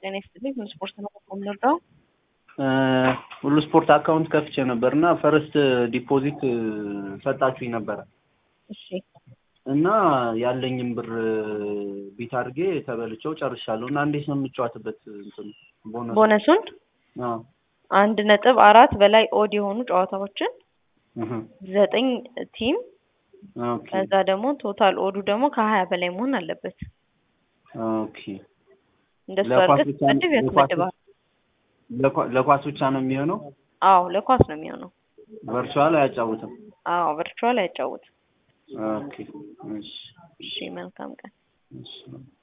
ጤና ይስጥልኝ። ሁሉ ስፖርት ነው የምንረዳው። ሁሉ ስፖርት አካውንት ከፍቼ ነበርና ፈርስት ዲፖዚት ሰጣችሁኝ ነበር። እሺ እና ያለኝን ብር ቢት አድርጌ ተበልቼው ጨርሻለሁ። እና እንዴት ነው የምጫወትበት እንትን ቦነሱን? አዎ 1.4 በላይ ኦድ የሆኑ ጨዋታዎችን 9 ቲም ኦኬ ከዛ ደግሞ ቶታል ኦዱ ደግሞ ከ20 በላይ መሆን አለበት። ኦኬ እንደሱ አድርገህ መድብ ያስመድባል። ለኳስ ብቻ ነው የሚሆነው? አዎ ለኳስ ነው የሚሆነው። ቨርቹዋል አያጫውትም? አዎ ቨርቹዋል አያጫውትም። ኦኬ እሺ እሺ መልካም ቀን። እሺ